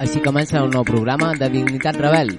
Així comença un nou programa de Dignitat Rebel.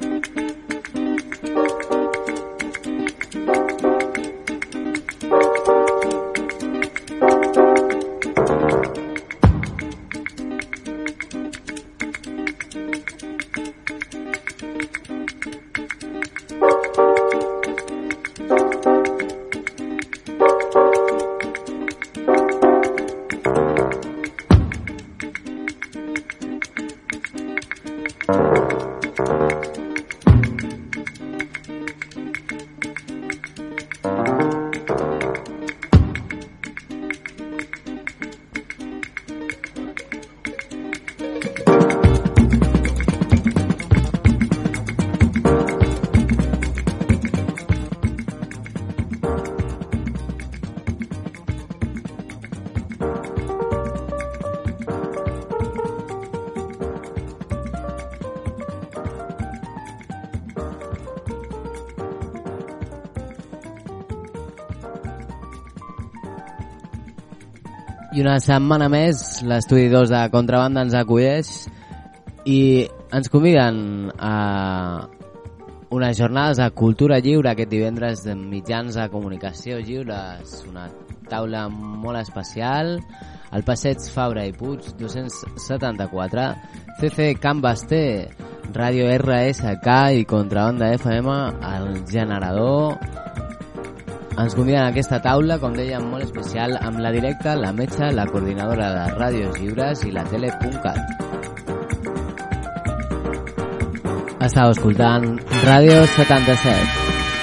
I una setmana més l'estudi 2 de Contrabanda ens acolleix i ens conviden a unes jornades de cultura lliure aquest divendres de mitjans de comunicació lliures, una taula molt especial al passeig Fabra i Puig 274, CC Can Basté, Ràdio RSK i Contrabanda FM, el generador. Ens conviden a aquesta taula, com dèiem, molt especial, amb la Directa, la Metxa, la coordinadora de Ràdios Lliures i la Tele.cat. Estàu escoltant Ràdio 77.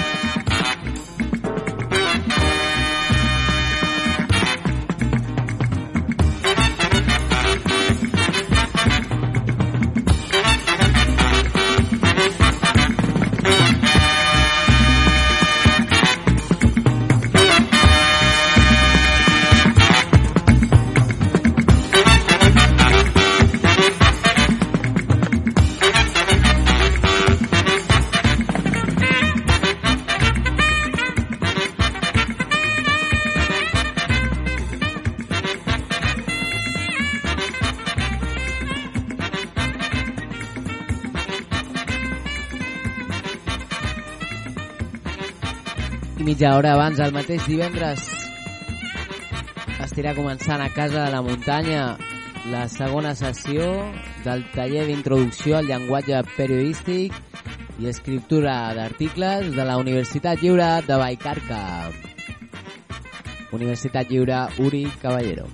Mitja hora abans, el mateix divendres, estirà començant a Casa de la Muntanya la segona sessió del taller d'introducció al llenguatge periodístic i escriptura d'articles de la Universitat Lliure de Vallcarca. Universitat Lliure Uri Caballero.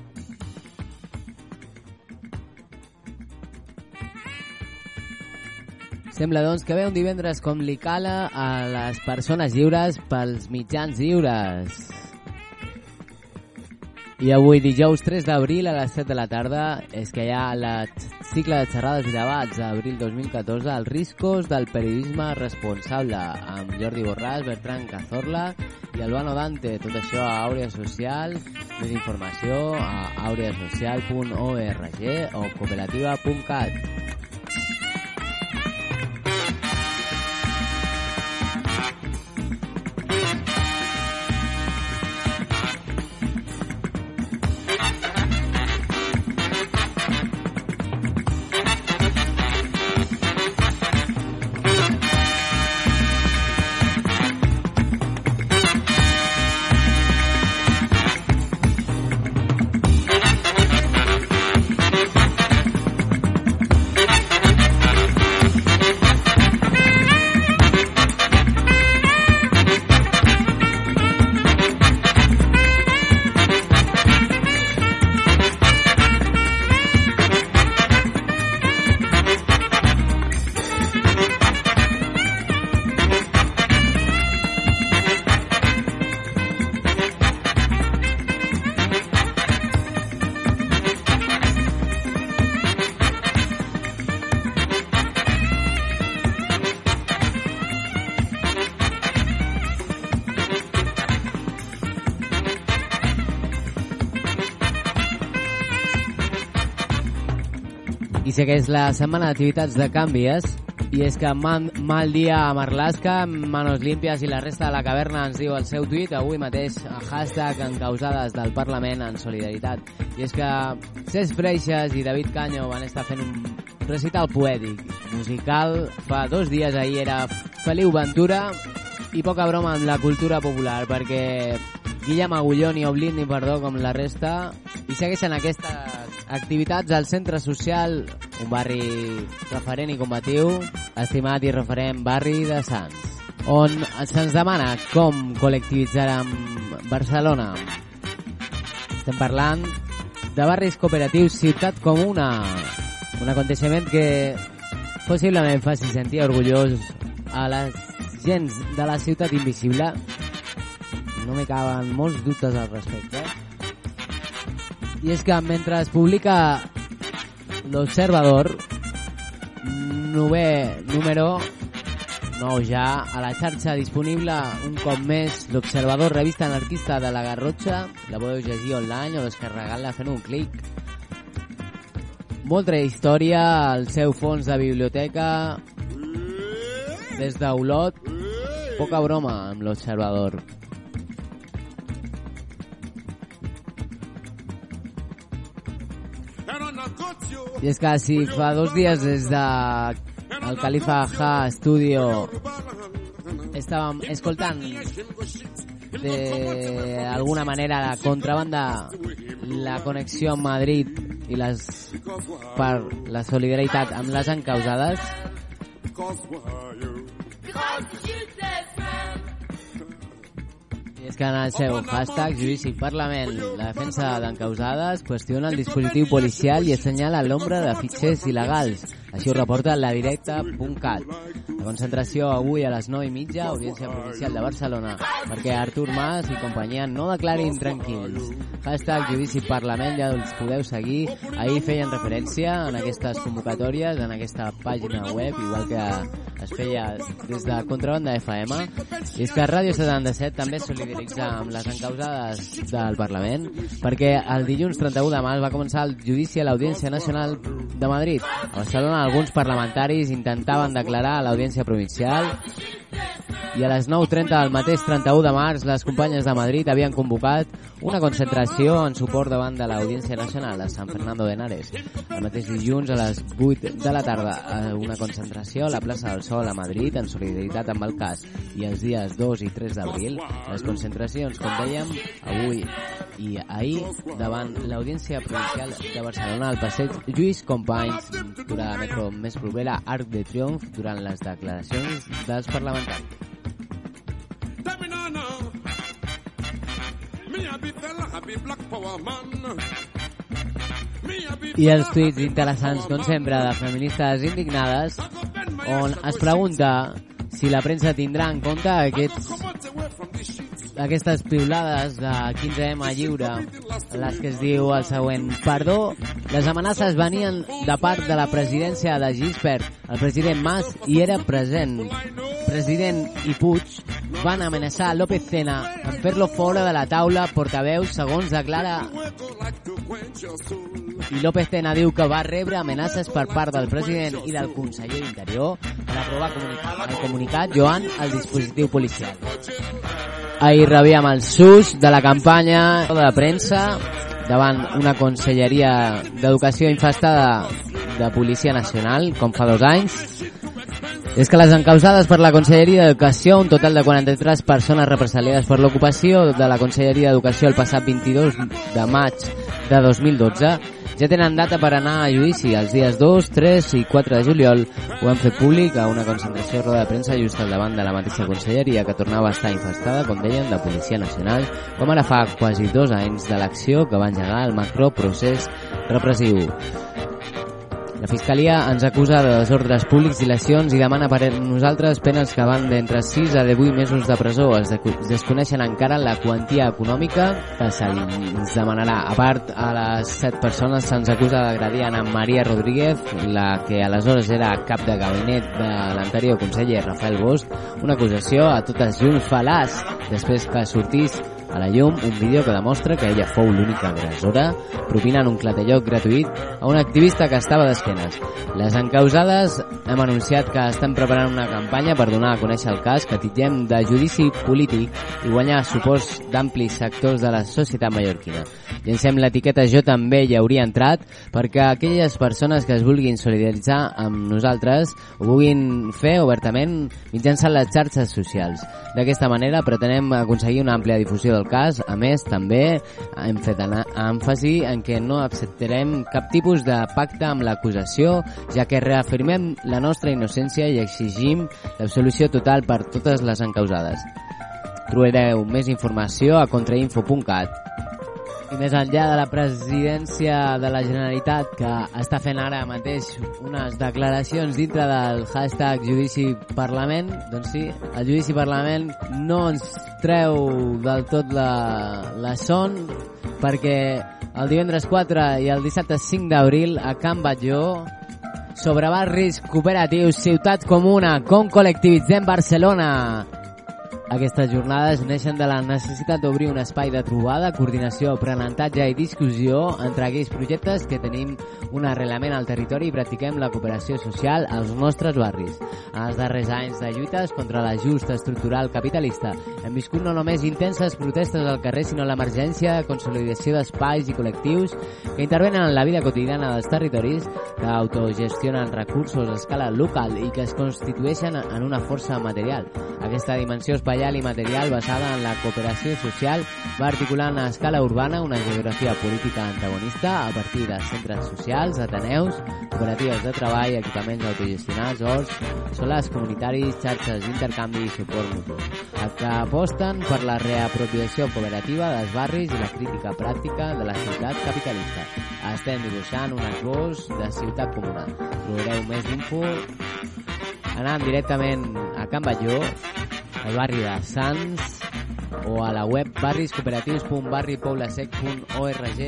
Sembla, doncs, que ve un divendres com li cala a les persones lliures pels mitjans lliures. I avui, dijous 3 d'abril a les 7 de la tarda, és que hi ha el cicle de xerrades i debats d'abril 2014, els riscos del periodisme responsable, amb Jordi Borràs, Bertran Cazorla i Albano Dante. Tot això a Àurea Social. Més informació a aureasocial.org o cooperativa.cat. I segueix la setmana d'activitats de Canvies I és que mal dia a Marlaska, Manos Limpias i la resta de la caverna ens diu el seu tuit avui mateix a hashtag encausades del Parlament en solidaritat. I és que Cesc Freixas i David Canyo van estar fent un recital poètic musical. Fa 2 dies, ahir era Feliu Ventura, i poca broma amb la cultura popular, perquè Guillem Agulló ni Oblit ni Perdó com la resta, i segueixen aquestes activitats al centre social, un barri referent i combatiu, estimat i referent barri de Sants, on se'ns demana com col·lectivitzarem Barcelona. Estem parlant de barris cooperatius Ciutat Comuna, un aconteixement que possiblement faci sentir orgullós a les gens de la ciutat invisible. No me caben molts dubtes al respecte. I és que mentre es publica l'Observador, número 9 ja, a la xarxa disponible un cop més, l'Observador, revista anarquista de la Garrotxa, la podeu llegir online o descarregar-la fent un clic. Molta història, el seu fons de biblioteca, des d'Olot, poca broma amb l'Observador. I és que si fa 2 dies des de el Khalifa Ha Studio estàvem escoltant d'alguna manera la contrabanda, la connexió amb Madrid i per la solidaritat amb les encausades, i és que en el seu hashtag Judici Parlament, la defensa d'encausades qüestiona el dispositiu policial i assenyala l'ombra de fitxers il·legals. Així ho reporta ladirecta.cat. La concentració avui a les 9:30, Audiència Provincial de Barcelona, perquè Artur Mas i companyia no declarin tranquils. Hashtag Judici Parlament, ja els podeu seguir. Ahir feien referència en aquestes convocatòries, en aquesta pàgina web, igual que es feia des de Contrabanda FM. I és que Ràdio 77 també es solidaritza amb les encausades del Parlament, perquè el dilluns 31 de març va començar el judici a l'Audiència Nacional de Madrid. A Barcelona alguns parlamentaris intentaven declarar a l'Audiència Provincial i a les 9:30 del mateix 31 de març les companyes de Madrid havien convocat una concentració en suport davant de l'Audiència Nacional a San Fernando de Henares. El mateix dilluns a les 8 de la tarda una concentració a la plaça del Sol a Madrid en solidaritat amb el cas, i els dies 2 i 3 d'abril les concentracions, com dèiem, avui i ahir davant l'Audiència Provincial de Barcelona al passeig Lluís Companys, durant la metro més propera Arc de Triomf, durant les declaracions dels parlamentaris. I els tuits interessants, com sempre, de feministes indignades, on es pregunta si la premsa tindrà en compte aquestes piulades de 15M lliure, les que es diu el següent: perdó, les amenaces venien de part de la presidència de Gispert, el president Mas hi era present. President i Puig van amenaçar López Tena en fer-lo fora de la taula portaveus, segons declara, i López Tena diu que va rebre amenaces per part del president i del conseller d'Interior per aprovar el comunicat Joan al dispositiu policial. Ahir rebíem el SUS de la campanya de la premsa davant una conselleria d'Educació infestada de Policia Nacional, com fa 2 anys. És que les encausades per la Conselleria d'Educació, un total de 43 persones represaliades per l'ocupació de la Conselleria d'Educació el passat 22 de maig de 2012, ja tenen data per anar a judici. Els dies 2, 3 i 4 de juliol ho han fet públic a una concentració roda de premsa just al davant de la mateixa conselleria, que tornava a estar infestada, com deien, de Policia Nacional, com ara fa quasi 2 anys de l'acció que va engegar el macroprocés repressiu. La Fiscalia ens acusa de desordres públics, dilacions i demana per nosaltres penes que van d'entre 6 a 18 mesos de presó. Es desconeixen encara la quantia econòmica que se'ns demanarà. A part, a les 7 persones se'ns acusa d'agredir Ana María Rodríguez, la que aleshores era cap de gabinet de l'anterior conseller Rafael Bosch, una acusació a totes llums fal·laç després que sortís a la llum un vídeo que demostra que ella fou l'única agressora, propinant un clatellot gratuït a un activista que estava d'esquenes. Les encausades hem anunciat que estem preparant una campanya per donar a conèixer el cas que titllem de judici polític i guanyar suports d'amplis sectors de la societat mallorquina. Llancem l'etiqueta Jo també hi hauria entrat perquè aquelles persones que es vulguin solidaritzar amb nosaltres ho vulguin fer obertament mitjançant les xarxes socials. D'aquesta manera pretenem aconseguir una àmplia difusió del cas. A més, també hem fet èmfasi en què no acceptarem cap tipus de pacte amb l'acusació, ja que reafirmem la nostra innocència i exigim l'absolució total per totes les encausades. Trobareu més informació a contrainfo.cat. I més enllà de la presidència de la Generalitat, que està fent ara mateix unes declaracions dintre del hashtag Judici Parlament, doncs sí, el Judici Parlament no ens treu del tot la son, perquè el divendres 4 i el dissabte 5 d'abril a Can Batlló, sobre barris cooperatius, ciutat comuna, com col·lectivitzem Barcelona. Aquestes jornades neixen de la necessitat d'obrir un espai de trobada, coordinació, aprenentatge i discussió entre aquells projectes que tenim un arrelament al territori i practiquem la cooperació social als nostres barris. En els darrers anys de lluites contra l'ajust estructural capitalista hem viscut no només intenses protestes al carrer, sinó l'emergència de consolidació d'espais i col·lectius que intervenen en la vida quotidiana dels territoris, que autogestionen recursos a escala local i que es constitueixen en una força material. Aquesta dimensió espai i material basada en la cooperació social va articulant a escala urbana una geografia política antagonista a partir de centres socials, ateneus, cooperatives de treball, equipaments autogestionats, horts, solars comunitaris, xarxes d'intercanvi i suport mutu, que aposten per la reapropiació cooperativa dels barris i la crítica pràctica de la ciutat capitalista. Estem dibuixant un esbós de ciutat comuna. Trobareu més info anant directament a Can Batlló, al barri de Sants, o a la web barriscooperatius.barripoulasec.org.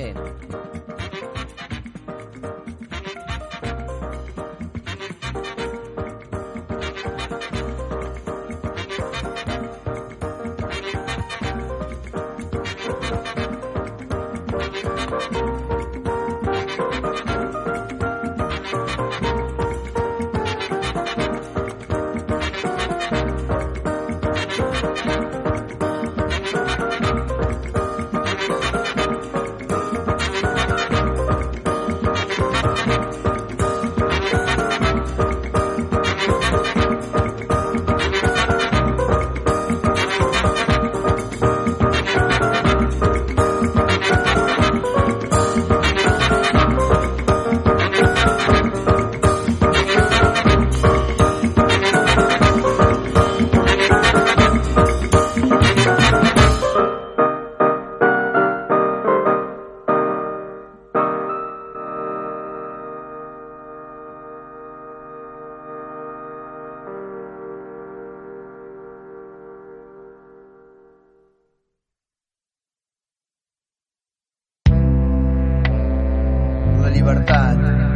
llibertat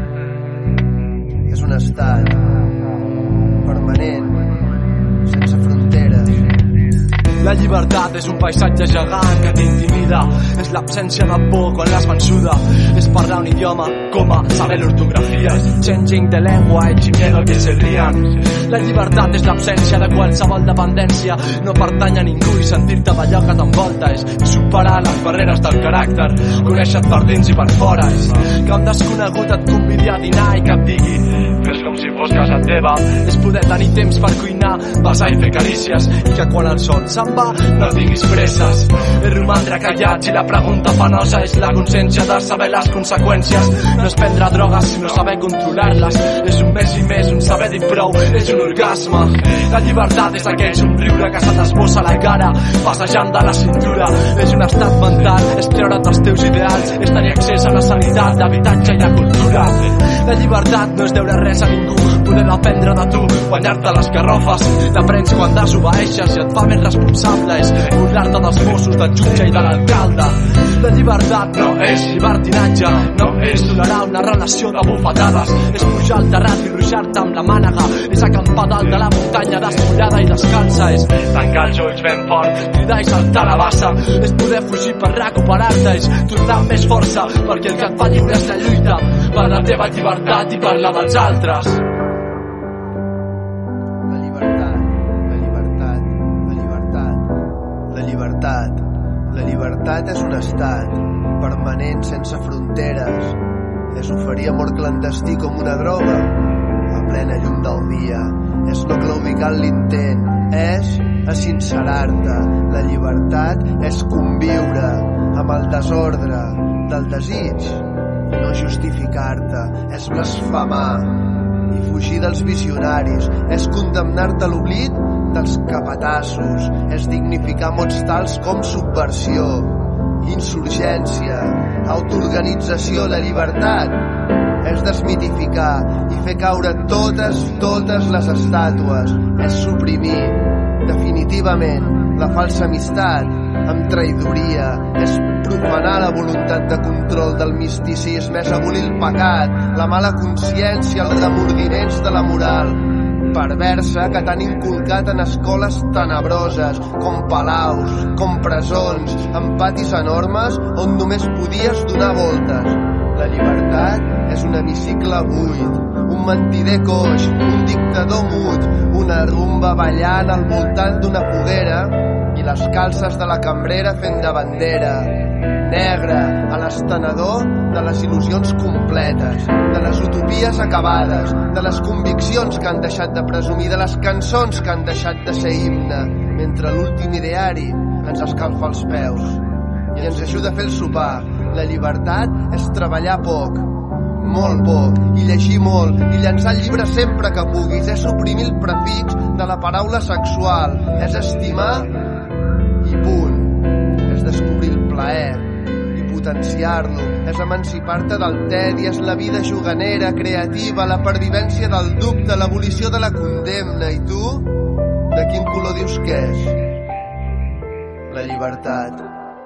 és un estat permanent, sense fronteres. La llibertat és un paisatge gegant que t'intimida, és l'absència de por quan l'has vençuda, és parlar un idioma com a saber l'ortografia, és changing the language i miedo al que se rían. La llibertat és l'absència de qualsevol dependència, no pertany a ningú i sentir-te d'allò que t'envolta, és superar les barreres del caràcter, conèixer-te per dins i per fora, és que un desconegut et convidi a dinar i que et digui fes com si fos casa teva, és poder tenir temps per cuinar, besar i fer carícies, i que quan el sol se'n va no tinguis presses, és romandre callat si la pregunta penosa és la consciència de saber les conseqüències, no és prendre drogues sinó saber controlar-les, és un més i més, un saber dir prou, és un orgasme. La llibertat és aquell somriure que se t'esbossa a la cara passejant de la cintura, és un estat mental, és treure't els teus ideals, és tenir accés a la sanitat, l'habitatge i la cultura. La llibertat no és deure res a ningú, poder aprendre de tu, guanyar-te les garrofes, t'aprens quan desobeeixes i et fa més responsable. responsable és burlar-te dels Mossos, del jutge i de l'alcalde. La llibertat no és llibertinatge, no és tolerar una relació de bufetades, és pujar al terrat i ruixar-te amb la mànega, és acampar dalt de la muntanya despullada i descalça, és tancar els ulls ben fort, cridar i saltar la bassa, és poder fugir per recuperar-te, és tornar amb més força, perquè el que et fa lliure és la lluita per la teva llibertat i per la dels altres. La llibertat, la llibertat, la llibertat, la llibertat. La llibertat és un estat permanent sense fronteres. És oferir amor clandestí com una droga a plena llum del dia. És no claudicar en l'intent, és sincerar-te. La llibertat és conviure amb el desordre del desig i no justificar-te. És blasfemar i fugir dels visionaris. És condemnar-te a l'oblit dels capatassos, és dignificar mots tals com subversió, insurgència, autoorganització. La llibertat és desmitificar i fer caure totes les estàtues, és suprimir definitivament la falsa amistat amb traïdoria, és profanar la voluntat de control del misticisme, és abolir el pecat, la mala consciència, els remordiments de la moral perversa que t'han inculcat en escoles tenebroses, com palaus, com presons, amb patis enormes on només podies donar voltes. La llibertat és un hemicicle buit, un mentider coix, un dictador mut, una rumba ballant al voltant d'una foguera i les calces de la cambrera fent de bandera. Negre a l'estenedor de les il·lusions completes, de les utopies acabades, de les conviccions que han deixat de presumir, de les cançons que han deixat de ser himne, mentre l'últim ideari ens escalfa els peus i ens ajuda a fer el sopar. La llibertat és treballar poc, molt poc, i llegir molt, i llançar el llibre sempre que puguis. És suprimir el prefix de la paraula sexual, és estimar i punt. És descobrir el plaer i potenciar-lo, és emancipar-te del tedi, és la vida juganera, creativa, la pervivència del dubte, l'abolició de la condemna. I tu, de quin color dius que és? La llibertat.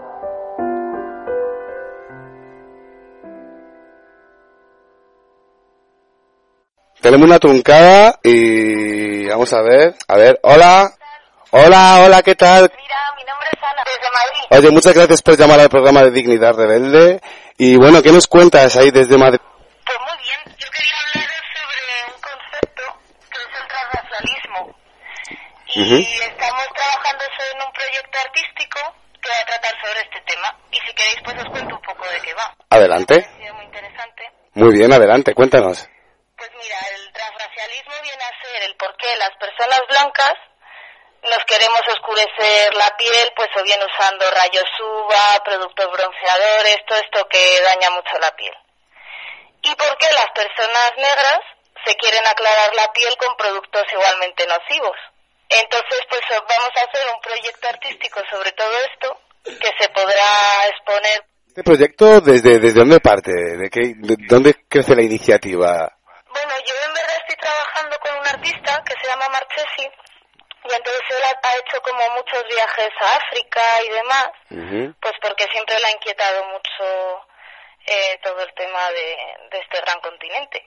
Tenemos una truncada y vamos a ver, hola, ¿qué tal? Mira, mi nombre es Ana, desde Madrid. Oye, muchas gracias por llamar al programa de Dignidad Rebelde. Y bueno, ¿qué nos cuentas ahí desde Madrid? Pues muy bien, yo quería hablaros sobre un concepto que es el transracialismo. Y estamos trabajando en un proyecto artístico que va a tratar sobre este tema. Y si queréis, pues os cuento un poco de qué va. Adelante. Me ha parecido muy interesante. Muy bien, adelante, cuéntanos. Pues mira, el transracialismo viene a ser el por qué las personas blancas nos queremos oscurecer la piel, pues o bien usando rayos UVA, productos bronceadores, todo esto que daña mucho la piel. Y por qué las personas negras se quieren aclarar la piel con productos igualmente nocivos. Entonces, pues vamos a hacer un proyecto artístico sobre todo esto, que se podrá exponer. ¿Este proyecto desde dónde parte? ¿De dónde crece la iniciativa? Bueno, yo en verdad estoy trabajando con un artista que se llama Marchesi, y entonces él ha hecho como muchos viajes a África y demás, pues porque siempre le ha inquietado mucho todo el tema de este gran continente.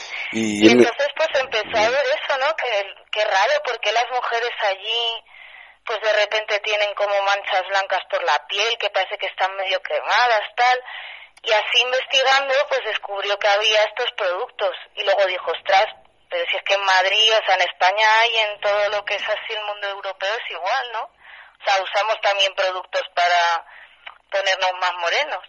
Y entonces pues empezó a ver eso, ¿no? Que raro, porque las mujeres allí pues de repente tienen como manchas blancas por la piel, que parece que están medio quemadas, tal. Y así investigando, pues descubrió que había estos productos. Y luego dijo, ostras, pero si es que en Madrid, o sea, en España y en todo lo que es así el mundo europeo es igual, ¿no? O sea, usamos también productos para ponernos más morenos.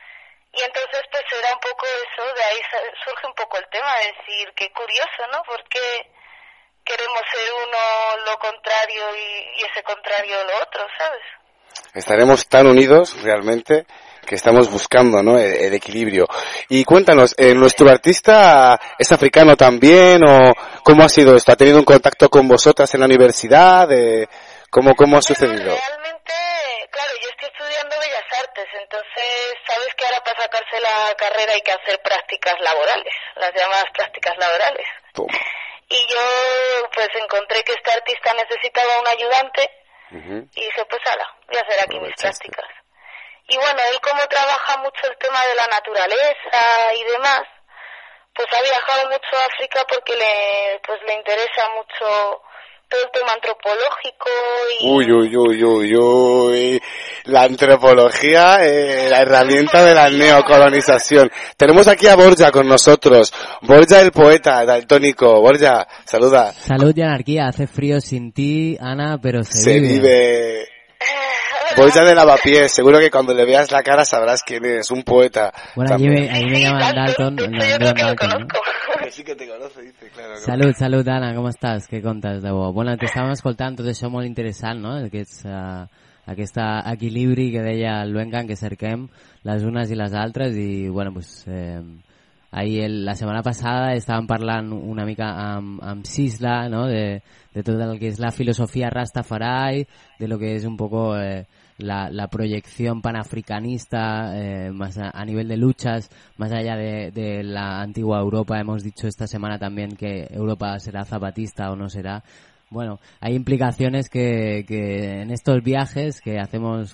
Y entonces, pues era un poco eso, de ahí surge un poco el tema, de decir, qué curioso, ¿no? Porque queremos ser uno lo contrario y ese contrario lo otro, ¿sabes? Estaremos tan unidos realmente que estamos buscando, ¿no?, el equilibrio. Y cuéntanos, ¿nuestro artista es africano también o cómo ha sido esto? ¿Ha tenido un contacto con vosotras en la universidad? ¿Cómo ha sucedido? Realmente, claro, yo estoy estudiando Bellas Artes, entonces sabes que ahora para sacarse la carrera hay que hacer prácticas laborales, las llamadas prácticas laborales. Toma. Y yo pues encontré que este artista necesitaba un ayudante Y dice, pues ala, voy a hacer aquí mis prácticas. Y bueno, él como trabaja mucho el tema de la naturaleza y demás, pues ha viajado mucho a África porque le interesa mucho todo el tema antropológico y... Uy. La antropología, la herramienta de la neocolonización. Tenemos aquí a Borja con nosotros. Borja el poeta daltónico. Borja, saluda. Salud y anarquía. Hace frío sin ti, Ana, pero se vive. Borja de Lavapiés. Seguro que cuando le veas la cara sabrás quién es. Un poeta. Bueno, allí me llaman Dalton. Dalton, Sí que te conoce, dice, claro. Salut, Anna, com estàs? Què contes de bo? Bueno, t'estàvem escoltant tot això molt interessant, no? Aquest equilibri que deia el Luengan, que cerquem les unes i les altres, i bueno, pues, la setmana passada estàvem parlant una mica amb Sisla, no? De tot el que és la filosofia Rastafari, de lo que és un poco... La proyección panafricanista más a nivel de luchas, más allá de la antigua Europa. Hemos dicho esta semana también que Europa será zapatista o no será. Bueno, hay implicaciones que en estos viajes que hacemos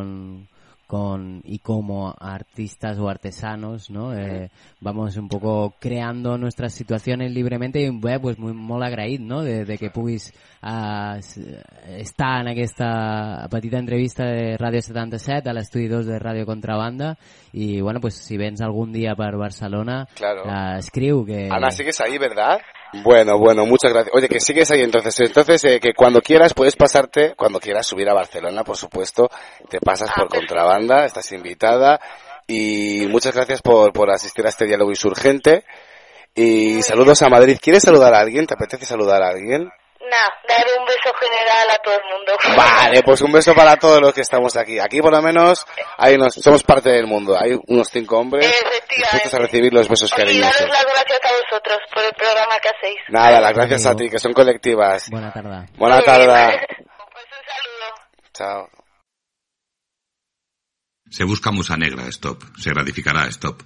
y como artistas o artesanos, ¿no? Vamos un poco creando nuestras situaciones libremente i pues molt agraït, no? de que puguis estar en aquesta petita entrevista de Ràdio 77 a l'estudi 2 de Ràdio Contrabanda i bueno, pues si vens algun dia per Barcelona, claro. Escriu que... Ana, sigues ahí, ¿verdad? Bueno, muchas gracias. Oye, que sigues ahí entonces que cuando quieras puedes pasarte, cuando quieras subir a Barcelona, por supuesto, te pasas por Contrabanda, estás invitada y muchas gracias por asistir a este diálogo insurgente y saludos a Madrid. ¿Quieres saludar a alguien? ¿Te apetece saludar a alguien? No, daré un beso general a todo el mundo. Vale, pues un beso para todos los que estamos aquí. Aquí por lo menos somos parte del mundo. Hay unos 5 hombres dispuestos a recibir los besos cariñosos. Y daros las gracias a vosotros por el programa que hacéis. Nada, las gracias a ti, que son colectivas. Buena tarde. Buena tarde. Pues un saludo. Chao. Se busca musa negra, stop. Se gratificará, stop.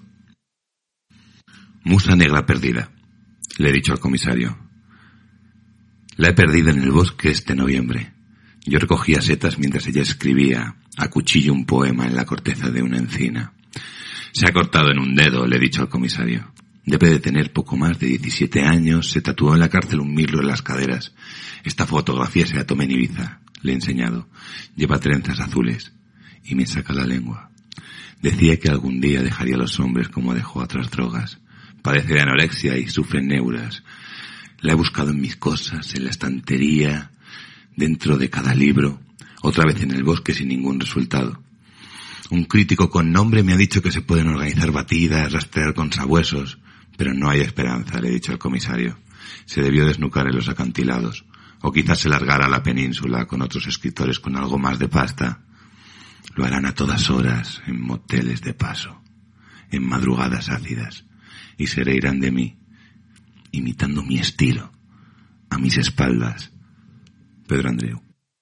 Musa negra perdida, le he dicho al comisario. La he perdido en el bosque este noviembre. Yo recogía setas mientras ella escribía a cuchillo un poema en la corteza de una encina. Se ha cortado en un dedo, le he dicho al comisario. Debe de tener poco más de 17 años, se tatuó en la cárcel un mirlo en las caderas. Esta fotografía se la tomé en Ibiza, le he enseñado. Lleva trenzas azules y me saca la lengua. Decía que algún día dejaría a los hombres como dejó a otras drogas. Padece de anorexia y sufre neuras. La he buscado en mis cosas, en la estantería, dentro de cada libro, otra vez en el bosque sin ningún resultado. Un crítico con nombre me ha dicho que se pueden organizar batidas, rastrear con sabuesos, pero no hay esperanza, le he dicho al comisario. Se debió desnucar en los acantilados, o quizás se largara a la península con otros escritores con algo más de pasta. Lo harán a todas horas, en moteles de paso, en madrugadas ácidas, y se reirán de mí, imitando mi estilo, a mis espaldas. Pedro Andreu.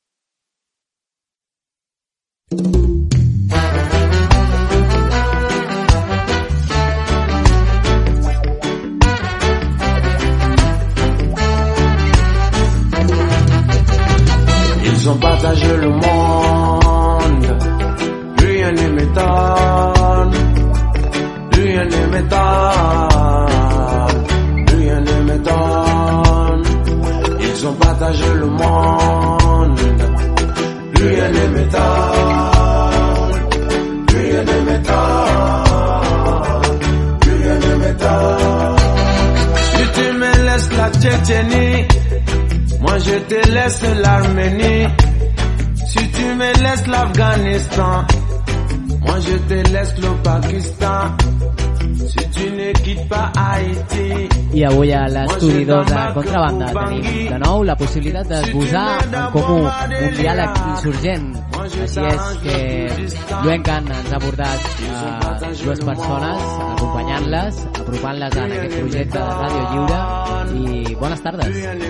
Ils ont partagé le monde, rien ne m'étonne, rien ne m'étonne, rien ne m'étonne. Ils ont partagé le monde, rien ne m'étonne, rien ne m'étonne, rien ne m'étonne. Si tu me laisses la Tchétchénie, moi je te laisse l'Arménie. Si tu me laisses l'Afghanistan, moi je te laisse le Pakistan. Si tu ne quittes pas Haïti. I avui a l'estudi 2 de Contrabanda tenim de nou la possibilitat de posar en comú un diàleg insurgent. Així és que Luengan ens ha portat dues persones acompanyant-les, apropant-les en aquest projecte de Ràdio Lliure i bones tardes.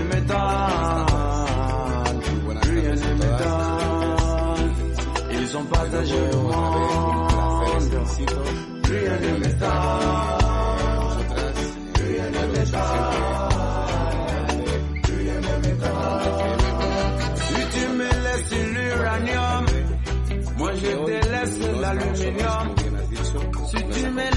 Ils ont partagé le monde, rien ne m'étonne, rien ne m'étonne, rien ne m'étonne. Si tu me laisses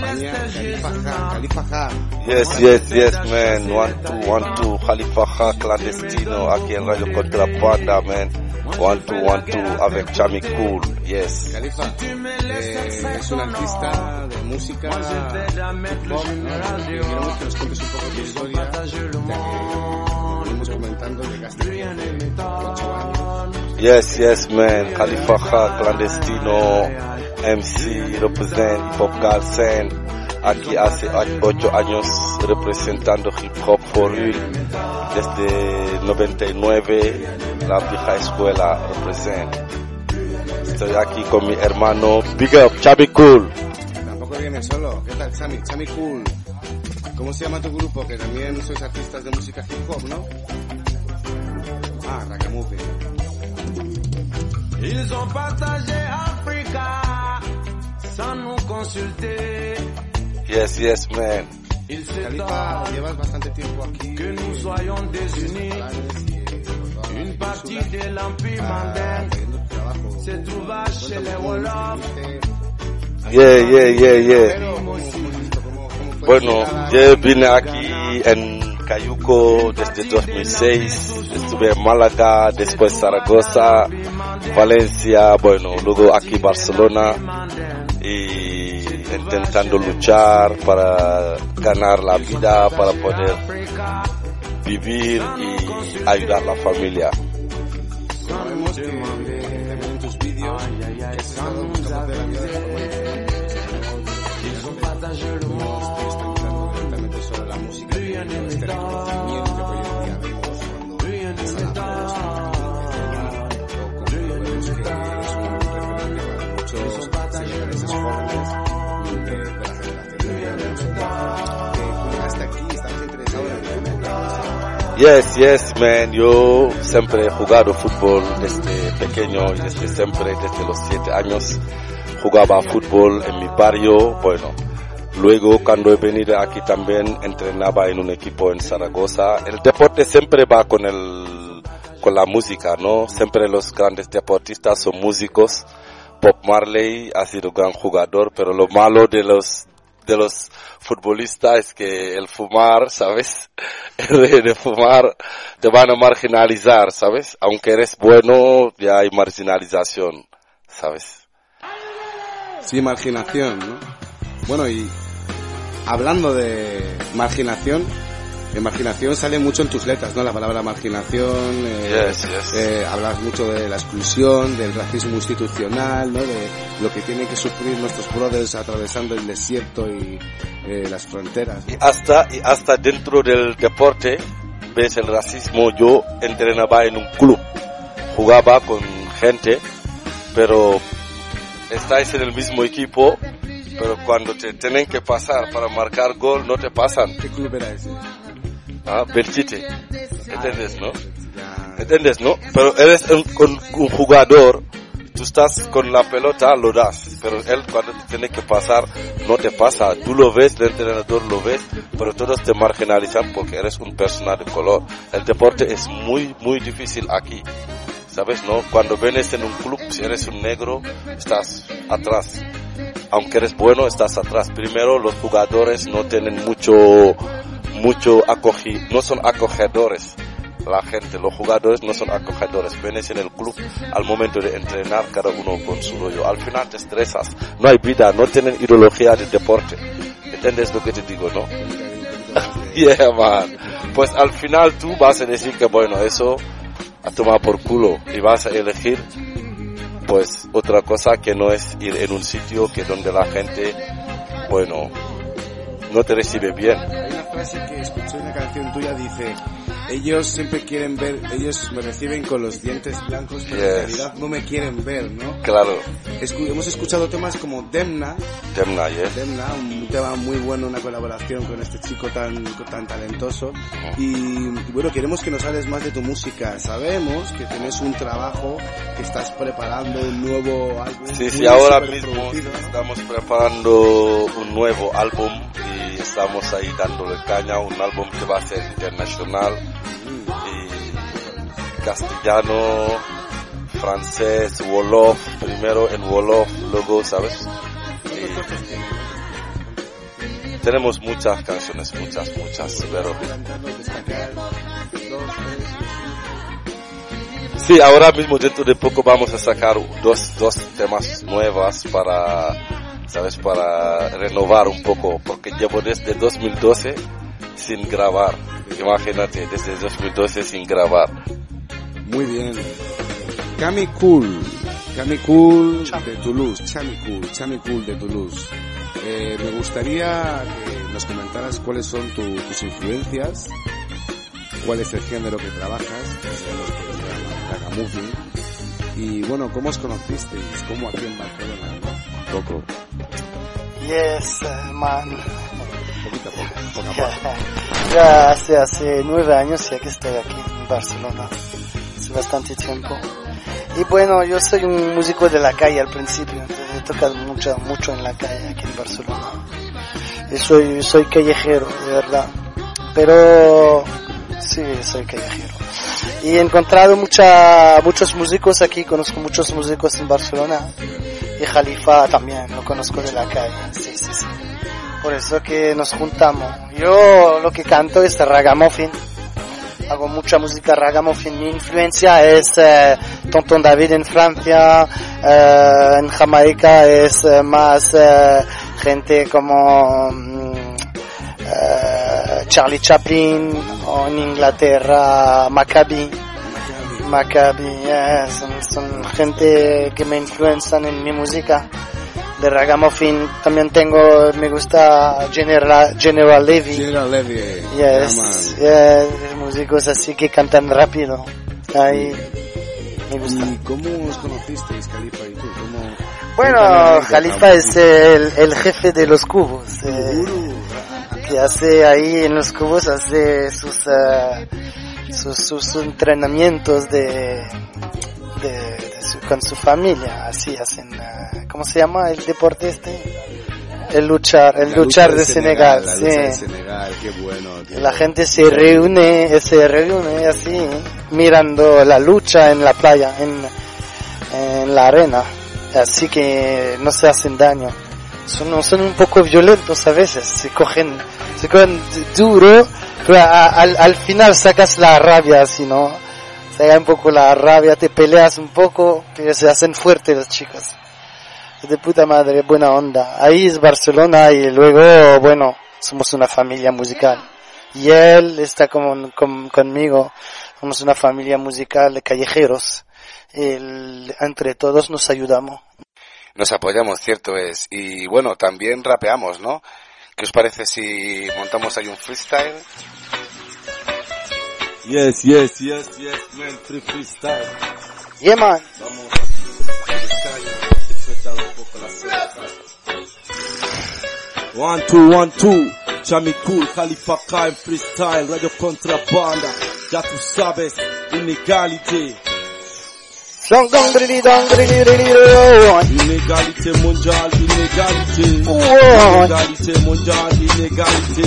compañía Khalifa H. Yes, man. 1-2, Khalifa H, clandestino, aquí en Radio Contrabanda, man. 1-2, avec Chami Cool, yes. Khalifa, es un artista de música hip hop, ¿no? Queremos que nos cuentes un poco tu historia, ya que venimos comentando que llegaste hace 8 años. Yes, man. Khalifa H, clandestino, MC, represent Hip Hop Girl Scene. Aquí hace 8 años representando Hip Hop for Real. Desde 99, la vieja escuela represent. Estoy aquí con mi hermano Big Up, Chami Cool. Tampoco viene solo. ¿Qué tal, Chami? Chami Cool. ¿Cómo se llama tu grupo? Que también sois artistas de música hip hop, ¿no? Ah, Ragamuffin. Ils ont partagé Africa sans nous consulter. Yes, man. Khalifa, llevas bastante tiempo aquí. Que nous soyons désunis. Une partie de l'empire mandingue se trouva chez les Wolofs. Yeah. Bueno, yo vine aquí en Cayuco desde 2006. Estuve en Málaga, después Zaragoza, Valencia, bueno, luego aquí Barcelona. Y intentando luchar para ganar la vida, para poder vivir y ayudar a la familia. Sabemos que también en tus vídeos que has estado buscando de la vida de forma directamente sobre la música, este reconocimiento que hoy en día vemos cuando salamos o vemos que es un referente para muchos señores jóvenes de la generación de hasta aquí estamos interesados en el Yes, man. Yo siempre he jugado fútbol desde pequeño y desde siempre, desde los 7 años, jugaba fútbol en mi barrio. Bueno, luego cuando he venido aquí también entrenaba en un equipo en Zaragoza. El deporte siempre va con la música, ¿no? Siempre los grandes deportistas son músicos. Bob Marley ha sido gran jugador, pero lo malo de los futbolistas es que el fumar, ¿sabes? De fumar te van a marginalizar, ¿sabes? Aunque eres bueno, ya hay marginalización, ¿sabes? Sí, marginación, ¿no? Bueno, y hablando de marginación sale mucho en tus letras, ¿no? La palabra marginación, hablas mucho de la exclusión, del racismo institucional, ¿no? De lo que tienen que sufrir nuestros brothers atravesando el desierto y las fronteras, ¿no? Y hasta dentro del deporte ves el racismo. Yo entrenaba en un club, jugaba con gente, pero estáis en el mismo equipo, pero cuando te tienen que pasar para marcar gol no te pasan. ¿Qué club era ese? Belchite. ¿Entiendes, no? Pero eres un jugador, tú estás con la pelota, lo das, pero él cuando te tiene que pasar no te pasa. Tú lo ves, el entrenador lo ves, pero todos te marginalizan porque eres una persona de color. El deporte es muy, muy difícil aquí, ¿sabes, no? Cuando vienes en un club, si eres un negro, estás atrás. Aunque eres bueno, estás atrás. Primero, los jugadores no tienen no son acogedores. La gente, los jugadores no son acogedores. Vienes en el club, al momento de entrenar, cada uno con su rollo. Al final te estresas. No hay vida, no tienen ideología de deporte. ¿Entiendes lo que te digo, no? Yeah, man. Pues al final tú vas a decir que bueno, eso a tomar por culo. Y vas a elegir pues otra cosa que no es ir en un sitio que donde la gente, bueno, no te recibe bien. Hay una frase que escuché en una canción tuya, dice: ellos siempre quieren ver, ellos me reciben con los dientes blancos, pero en realidad no me quieren ver, ¿no? Claro. Hemos escuchado temas como Demna, un tema muy bueno, una colaboración con este chico tan talentoso. Y bueno, queremos que nos hables más de tu música. Sabemos que tienes un trabajo, que estás preparando un nuevo álbum. Sí, ahora mismo estamos preparando un nuevo álbum y estamos ahí dándole caña, un álbum que va a ser internacional. Y castellano, francés, wolof, primero en wolof, luego, ¿sabes? Tenemos muchas canciones, muchas, pero... Sí, ahora mismo dentro de poco vamos a sacar dos temas nuevas para, ¿sabes? Para renovar un poco, porque llevo desde 2012 sin grabar. Imagínate, desde 2012 sin grabar. Muy bien. Chami Cool de Toulouse, Chami Cool de Toulouse. Me gustaría que nos comentaras cuáles son tus influencias, cuál es el género que trabajas, ragamuffin, y bueno, ¿cómo os conocisteis? ¿Cómo aquí en Barcelona? ¿No? Un poco. Yes, man. Poquito a poco. Ya hace 9 años ya que estoy aquí en Barcelona, hace bastante tiempo. Y bueno, yo soy un músico de la calle al principio, entonces he tocado mucho en la calle aquí en Barcelona. Y soy callejero, de verdad. Pero sí, soy callejero. Y he encontrado muchos músicos aquí, conozco muchos músicos en Barcelona. Y Khalifa también, lo conozco de la calle, sí. Por eso que nos juntamos. Yo lo que canto es ragamuffin. Hago mucha música ragamuffin. Mi influencia es Tonton David en Francia. En Jamaica es más gente como Charlie Chaplin. O en Inglaterra Maccabi. Son gente que me influencian en mi música. De ragamuffin también me gusta General Levy. General Levy. Yes, músicos así que cantan rápido. Ahí me gusta. ¿Y cómo os conocisteis, Khalifa y tú? Bueno, Khalifa es el jefe de los cubos. Que hace ahí en los cubos, hace sus entrenamientos con su familia, así hacen, ¿cómo se llama el deporte este? El luchar de Senegal, la sí. lucha de Senegal, qué bueno. La gente se reúne así, mirando la lucha en la playa, en la arena, así que no se hacen daño. Son un poco violentos a veces, se cogen duro, pero al final sacas la rabia, así, ¿no? Saca un poco la rabia, te peleas un poco, pero se hacen fuertes los chicos. De puta madre, buena onda. Ahí es Barcelona y luego, bueno, somos una familia musical. Y él está conmigo, somos una familia musical de callejeros. Entre todos nos ayudamos. Nos apoyamos, cierto es. Y bueno, también rapeamos, ¿no? ¿Qué os parece si montamos ahí un freestyle? Yes, man, freestyle. Yeah, man. Vamos a respetar un poco la 1, 2, 1, 2. Chami Cool, Khalifa K, freestyle, radio contrabanda. Ya tú sabes, inégalité. Inégalité mondiale, inégalité. Inégalité mondiale, inégalité.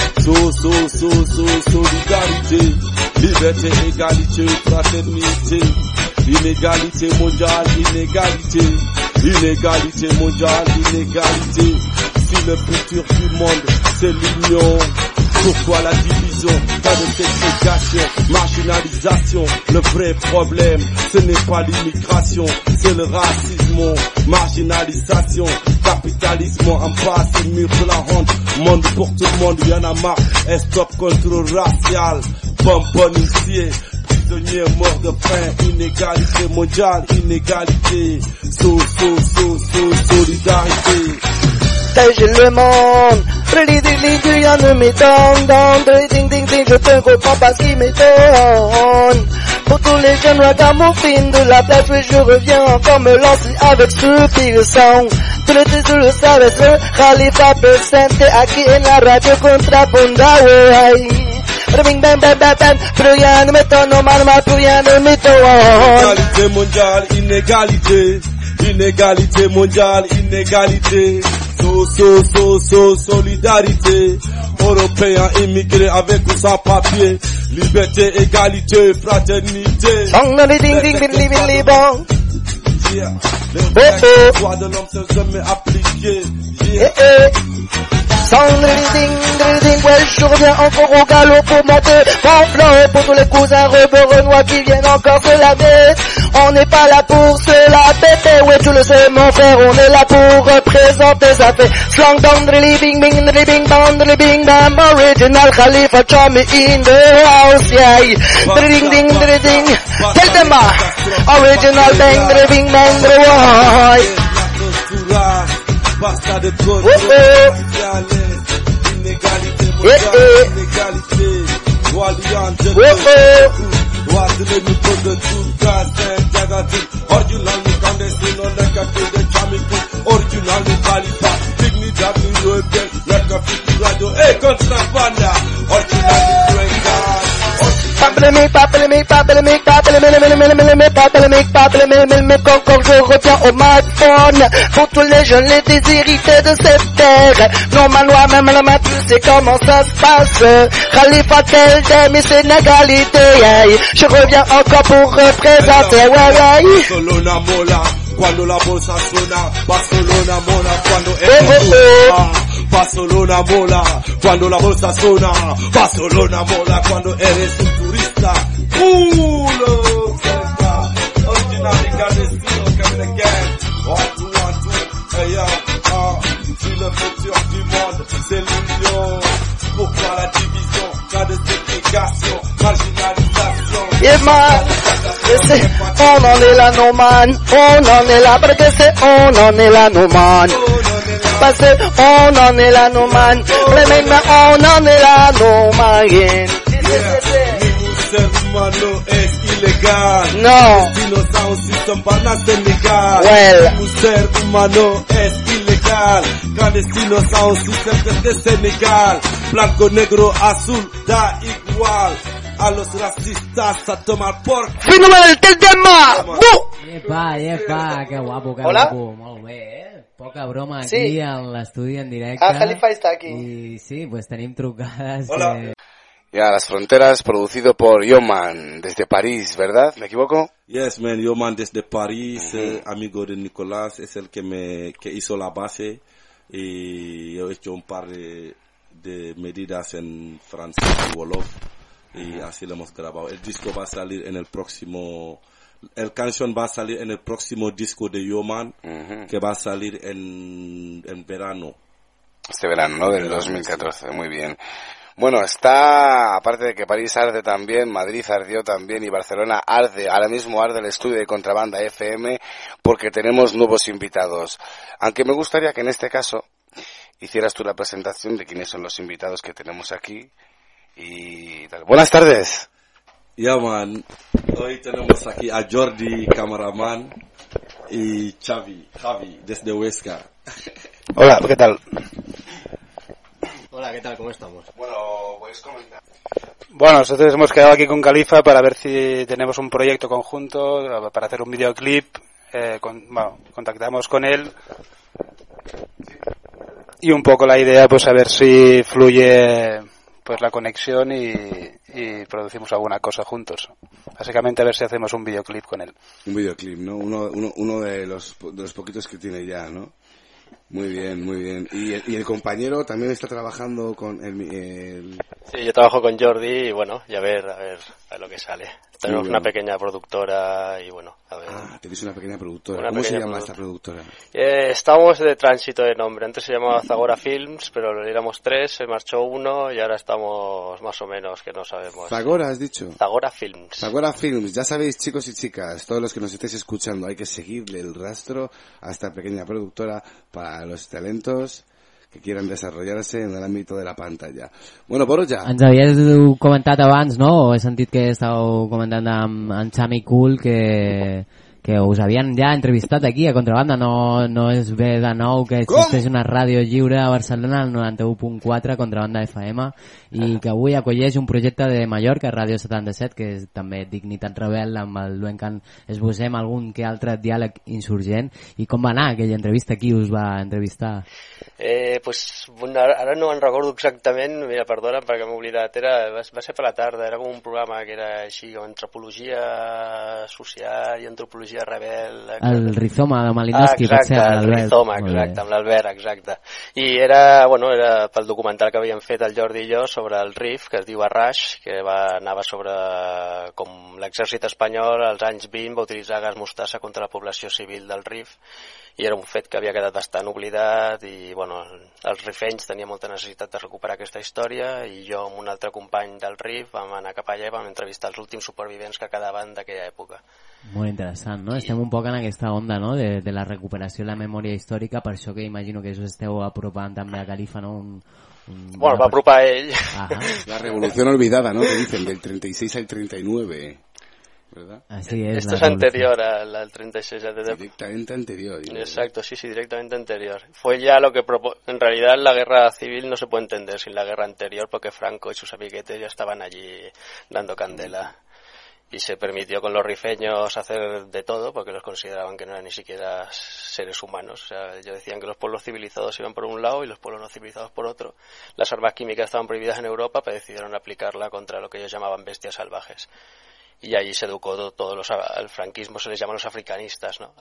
Solidarité. Liberté, égalité, fraternité. Inégalité mondiale, inégalité. Inégalité mondiale, inégalité. Si le futur du monde, c'est l'union. Pourquoi la division, pas de ségrégation, marginalisation? Le vrai problème, ce n'est pas l'immigration, c'est le racisme, marginalisation, capitalisme en bas, c'est mur de la honte, monde pour tout le monde, y'en a marre, et stop contrôle racial, bonbon initié, prisonniers morts de faim, inégalité mondiale, inégalité, solidarité. J'ai le monde, rien ne m'étonne, je te comprends pas ce qui m'étonne. Pour tous les jeunes ragamuffins de la place, oui je reviens encore me lancer avec ce pire son. Tous les titres le savent, le Khalifa presente aquí en la radio contrabanda, wey. Pero ya no me tono, mal, pero ya no me tono. Inégalité mondiale, inégalité. Inégalité mondiale, inégalité. Solidarité. Européens immigrés avec ou sans papier. Liberté, égalité, fraternité. Les droits de l'homme sont jamais appliqués. Ouais, je reviens encore au galop pour monter mon flow. Pour tous les cousins rebeux renois qui viennent encore se la mettre. On n'est pas là pour se la péter. Ouais, tu le sais mon frère, on est là pour représenter. Ça fait slang down, drilly bing bing, drilly bing bang, drilly bing bang. Original Khalifa Chami in the house, yeah. Drilling ding, drilling ding. Tell them original bang, drilly bing bang, drilly why. Basta de todo, inégalité, inégalité, waliante, wasile mi podo tuka, jagati, original mi clandestino, negative de chamico, original mi Khalifa, dignidad mi rebel, negative radio, constant banda, original mi breaker. Encore je reviens au smartphone pour tous les jeunes, les déshérités de cette terre. Non, manoir, même la main, tu sais comment ça se passe. Khalifa tel mais sénégalité. Je reviens encore pour représenter. Barcelona mola, cuando la bolsa suena. Barcelona mola, cuando Barcelona mola, cuando la bolsa suena. Barcelona mola, cuando eres un turista. Culo, cerca. Original clandestino, coming again. 1, 2, 1, 2. Hey yo, tu le futur du monde, c'est l'union. Pourquoi la division, la déségrégation, marginalisation? Yeah man, on en est là no man, on en est là parce que c'est on en est là no man. Parce que on en est là no man, maintenant on en est là no man. Ser humano es ilegal. No. Destinos aún si son panas de legal. Well. Ser humano es ilegal. Clandestinos aún si son de Senegal. Blanco, negro, azul, da igual. A los racistas a tomar por... ¡Fin número del tema! Epa, que guapo, que Hola? guapo. Molt bé, Poca broma aquí Sí. en l'estudi en directe. Khalifa está aquí. Y sí, pues tenim trucades. Hola. Ya, Las Fronteras, producido por Yoman, desde París, ¿verdad? ¿Me equivoco? Yes, man, Yoman desde París, amigo de Nicolás, es el que hizo la base y yo he hecho un par de medidas en francés y wolof y así lo hemos grabado. El disco va a salir en el próximo, el canción va a salir en el próximo disco de Yoman, que va a salir en verano. Este verano, ¿no? Del 2014, muy bien. Bueno, está, aparte de que París arde también, Madrid ardió también y Barcelona arde, ahora mismo arde el estudio de Contrabanda FM porque tenemos nuevos invitados. Aunque me gustaría que en este caso hicieras tú la presentación de quiénes son los invitados que tenemos aquí y tal. Buenas tardes. Ya, man, hoy tenemos aquí a Jordi, cameraman, y Javi, desde Huesca. Hola, ¿qué tal? Hola, ¿qué tal? ¿Cómo estamos? Bueno, puedes comentar. Bueno, nosotros hemos quedado aquí con Khalifa para ver si tenemos un proyecto conjunto para hacer un videoclip. Contactamos con él y un poco la idea, pues a ver si fluye pues la conexión y producimos alguna cosa juntos. Básicamente a ver si hacemos un videoclip con él. Un videoclip, ¿no? Uno de los poquitos que tiene ya, ¿no? Muy bien, muy bien. ¿Y el compañero también está trabajando con el... Sí, yo trabajo con Jordi y bueno, y a ver lo que sale. Tenemos una pequeña productora y bueno, a ver. Ah, tenéis una pequeña productora. ¿Cómo se llama esta productora? Estamos de tránsito de nombre. Antes se llamaba Zagora Films, pero éramos 3, se marchó 1 y ahora estamos más o menos que no sabemos. ¿Zagora has dicho? Zagora Films. Zagora Films. Ya sabéis, chicos y chicas, todos los que nos estáis escuchando, hay que seguirle el rastro a esta pequeña productora para los talentos que quieran desarrollarse en el ámbito de la pantalla. Bueno, Borja. Ens havies comentat abans, no? He sentit que estàveu comentant amb en Xami Cool que us havien ja entrevistat aquí a Contrabanda. No és bé de nou que existeix una ràdio lliure a Barcelona, el 91.4, Contrabanda FM, i que avui acolleix un projecte de Mallorca, Ràdio 77, que és també Dignitat Rebel, amb el Duencan esbossem algun que altre diàleg insurgent. I com va anar aquella entrevista? Qui us va entrevistar? Pues ara no en recordo exactament, mira, perdona perquè m'he oblidat, va ser per la tarda, era com un programa que era així, antropologia social i antropologia Mitologia Rebel... El Rizoma de Malinowski, exacte, el Rizoma, exacte, amb l'Albert, exacte. I era pel documental que havíem fet el Jordi i jo sobre el RIF, que es diu Arraix, que anava sobre com l'exèrcit espanyol als anys 20 va utilitzar gas mostassa contra la població civil del RIF, i era un fet que havia quedat bastant oblidat i els rifenys tenien molta necessitat de recuperar aquesta història i jo amb un altre company del RIF vam anar cap allà i vam entrevistar els últims supervivents que quedaven d'aquella època. Molt interessant, no? Estem un poc en aquesta onda, no?, de la recuperació de la memòria històrica, per això que imagino que us esteu apropant també a Califa, no? Bueno, va apropar ell. La revolución olvidada, ¿no?, que dicen, del 36 al 39... ¿verdad? Así es. Esto es anterior al 36. Directamente anterior. Exacto, sí, directamente anterior. Fue ya lo que en realidad la guerra civil no se puede entender sin la guerra anterior porque Franco y sus amiguetes ya estaban allí dando candela. Y se permitió con los rifeños hacer de todo porque los consideraban que no eran ni siquiera seres humanos. O sea, ellos decían que los pueblos civilizados iban por un lado y los pueblos no civilizados por otro. Las armas químicas estaban prohibidas en Europa, pero decidieron aplicarla contra lo que ellos llamaban bestias salvajes. Y allí se educó al franquismo se les llama los africanistas, ¿no?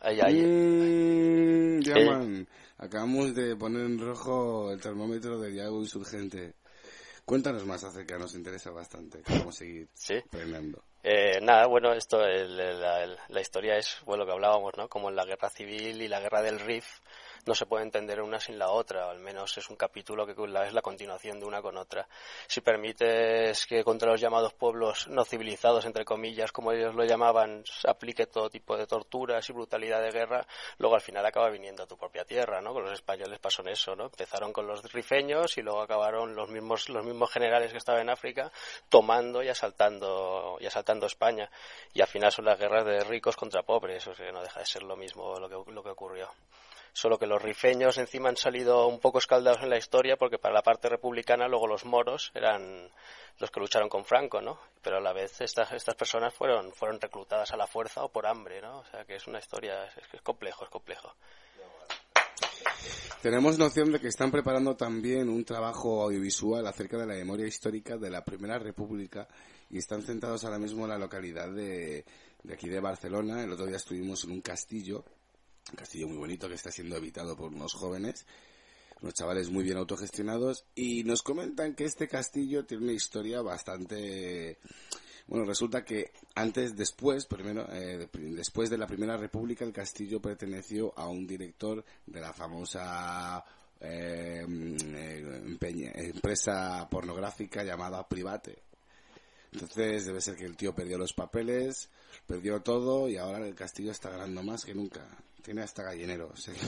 Acabamos de poner en rojo el termómetro del Yago Insurgente. Cuéntanos más acerca, nos interesa bastante. Vamos a seguir aprendiendo. Nada, esto la historia es lo que hablábamos, ¿no? Como en la guerra civil y la guerra del RIF no se puede entender una sin la otra, o al menos es un capítulo que es la continuación de una con otra. Si permites que contra los llamados pueblos no civilizados, entre comillas, como ellos lo llamaban, aplique todo tipo de torturas y brutalidad de guerra, luego al final acaba viniendo a tu propia tierra, ¿no? Con los españoles pasó en eso, ¿no? Empezaron con los rifeños y luego acabaron los mismos generales que estaban en África tomando y asaltando España, y al final son las guerras de ricos contra pobres, o sea, no deja de ser lo mismo lo que ocurrió. Solo que los rifeños encima han salido un poco escaldados en la historia porque para la parte republicana luego los moros eran los que lucharon con Franco, ¿no? Pero a la vez estas personas fueron reclutadas a la fuerza o por hambre, ¿no? O sea que es una historia, es complejo. Tenemos noción de que están preparando también un trabajo audiovisual acerca de la memoria histórica de la Primera República y están centrados ahora mismo en la localidad de aquí de Barcelona. El otro día estuvimos en un castillo muy bonito que está siendo habitado por unos jóvenes, unos chavales muy bien autogestionados, y nos comentan que este castillo tiene una historia bastante... Bueno, resulta que después de la Primera República, el castillo perteneció a un director de la famosa empresa pornográfica llamada Private. Entonces debe ser que el tío perdió los papeles, perdió todo, y ahora el castillo está ganando más que nunca. Tiene hasta gallinero, en serio.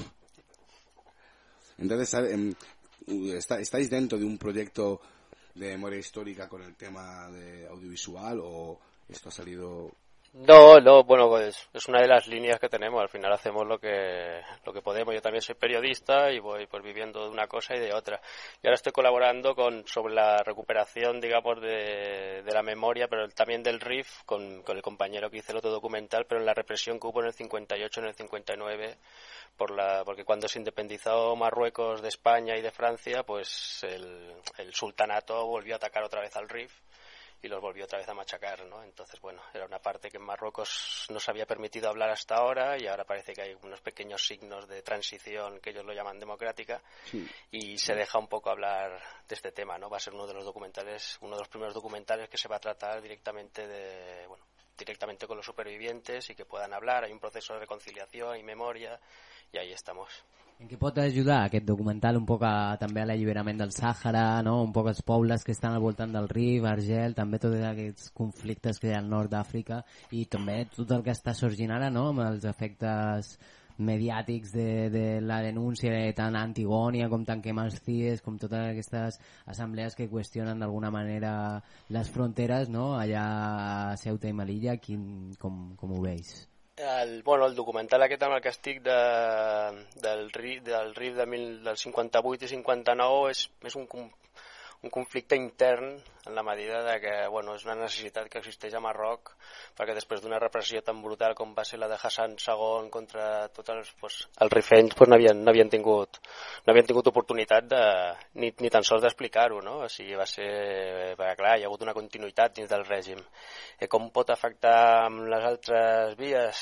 Entonces, ¿estáis dentro de un proyecto de memoria histórica con el tema de audiovisual o esto ha salido...? No, pues es una de las líneas que tenemos. Al final hacemos lo que podemos. Yo también soy periodista y voy pues viviendo de una cosa y de otra. Y ahora estoy colaborando sobre la recuperación, digamos, de la memoria, pero también del RIF, con el compañero que hizo el otro documental, pero en la represión que hubo en el 58, en el 59, porque cuando se independizó Marruecos de España y de Francia, pues el sultanato volvió a atacar otra vez al RIF y los volvió otra vez a machacar, ¿no? Entonces, era una parte que en Marruecos no se había permitido hablar hasta ahora y ahora parece que hay unos pequeños signos de transición que ellos lo llaman democrática, y se deja un poco hablar de este tema, ¿no? Va a ser uno de los primeros documentales que se va a tratar directamente con los supervivientes y que puedan hablar. Hay un proceso de reconciliación y memoria y ahí estamos. En què pot ajudar aquest documental un poc també a l'alliberament del Sàhara, no? Un poc els pobles que estan al voltant del Rif, Argel, també tots aquests conflictes que hi ha al nord d'Àfrica i també tot el que està sorgint ara, no? Amb els efectes mediàtics de la denúncia de tant Antigònia com tant Quemas Cies, com totes aquestes assemblees que qüestionen d'alguna manera les fronteres, no? Allà a Ceuta i Melilla, com ho veus? El documental aquest amb el que estic del RIF del 58 i 59 és un conflicte intern en la medida de que és una necessitat que existeix a Marroc, perquè després d'una repressió tan brutal com va ser la de Hassan II contra tots els rifenys, no havien tingut oportunitat ni tan sols d'explicar-ho, no? O sigui, va ser... Perquè, clar, hi ha hagut una continuïtat dins del règim. Com pot afectar amb les altres vies?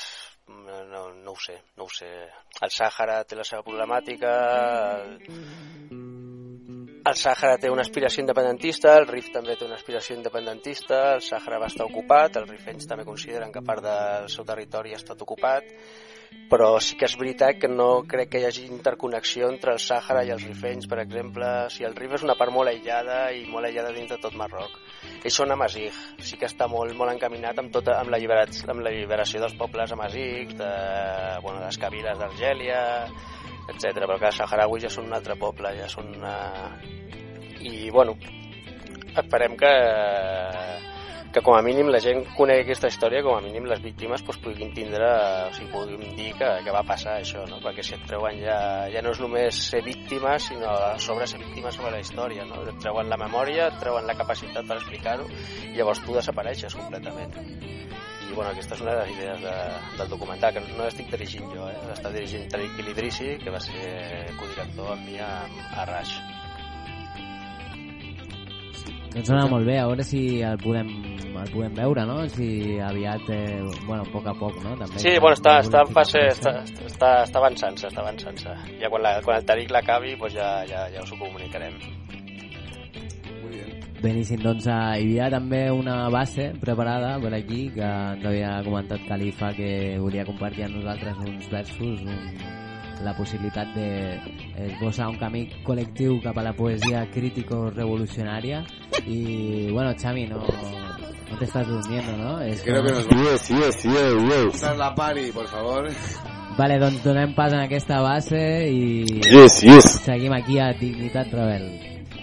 no ho sé. El Sàhara té la seva problemàtica, el Sàhara té una aspiració independentista, el Rif també té una aspiració independentista, el Sàhara va estar ocupat, els rifenys també consideren que part del seu territori ha estat ocupat, però sí que és veritat que no crec que hi hagi interconnexió entre el Sàhara i els rifenys. Per exemple, si el Rif és una part molt aïllada i molt aïllada dins de tot Marroc, ells són amazic, sí que està molt encaminat amb la lliberació dels pobles amazics, de les cabiles d'Argèlia, etc. Però que els saharauis ja són un altre poble, ja són i esperem que com a mínim la gent conegui aquesta història, com a mínim les víctimes puguin tindre, puguin dir que va passar això, no? Perquè si et treuen ja no és només ser víctima, sinó a sobre ser víctima sobre la història, no? Et treuen la memòria, et treuen la capacitat per explicar-ho, i llavors tu desapareixes completament. I aquesta és una de les idees del documental, que no l'estic dirigint jo, l'està dirigint Tariq El-Idrissi, que va ser codirector amb mi a Raix. Ens sona molt bé, a veure si el podem veure, no? Si aviat, a poc a poc, no? També, sí, està en fase, està avançant-se. Ja quan el Tariq l'acabi, ja us ho comunicarem. Beníssim, doncs hi havia també una base preparada per aquí, que ens havia comentat Khalifa que volia compartir amb nosaltres uns versos, la possibilitat d'esbossar un camí col·lectiu cap a la poesia crítico-revolucionària. Y Xami, no te estás durmiendo, ¿no? Creo que nos vamos a la party, por favor. Vale, doncs donem pas en aquesta base i seguim aquí a Dignitat Rebel.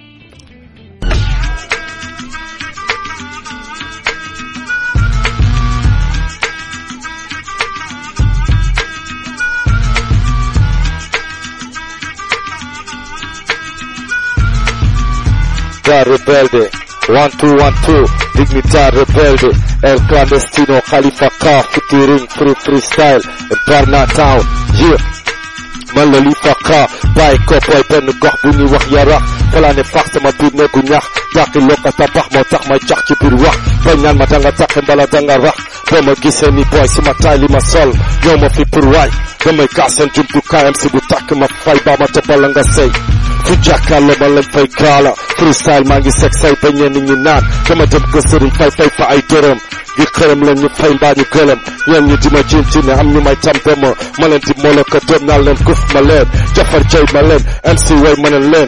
Rebelde, 1-2-1-2, Dignidad Rebelde, El Clandestino, Khalifa K, featuring freestyle, in Barna Town, man la Khalifa K, bàyyi ko booy benn gox bu ñuy wax Yaraax, fala ne fax sama biir nekku ñax, jàqi lokka tabax moo tax may jax ci biir wax, bañ naan ma danga taqe mbala danga rax, boo ma gisee ni booy si ma taay li ma sol, ñoo ma fi pour waay, damay kaas seen jumtukaayam si bu tàkk ma fay ba ma tëbala nga sey. fu jàkkaarloo ma lañ fay kaala freestyle maa ngi seg say ba ñenn ñi naan dama dem ko sëriñ fay fa ay dërëm ngir xërëm leen ñu fay mbaa ñu gëlëm ñeen ñi di ma jiim ci ne am ñu may tam dema ma leen di molo ko doom naa leen kuf ma leen jafar jay ma leen MC way ma leen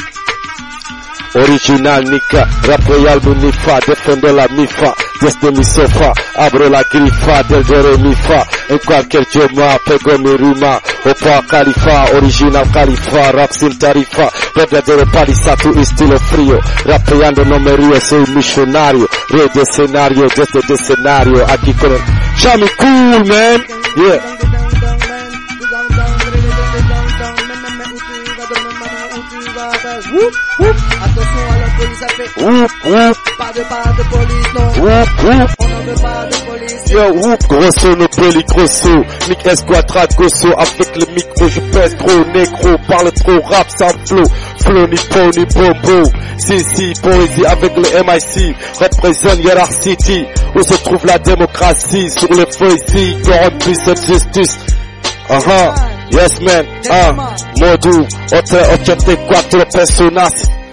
original nika, rap royal mi nifa, defendo la mifa, desde mi sofá, abro la grifa del do re mi fa, en cualquier idioma pego mi rima, opa Khalifa, original Khalifa, rap sin tarifa, verdadero paliza tu estilo frío, rapeando no me río, soy millonario, rey de escenario, desde el escenario, aquí con el Chami Cool, man, yeah. Whoop, whoop. Attention à la police, ça fait whoop, whoop. Pas de police, non. Whoop, whoop. On ne veut pas de police. Yo, whoop, grosso, no peli, grosso. Nick Esquadra, grosso. Avec le micro, je pèse trop, négro. Parle trop, rap sans flow. Flow, ni po, ni bombo. Si, poésie avec le MIC. Représente Yaraax City. Où se trouve la démocratie. Sur les poésies, corrompue cette justice. Yes man, Modu, otra 84 personas.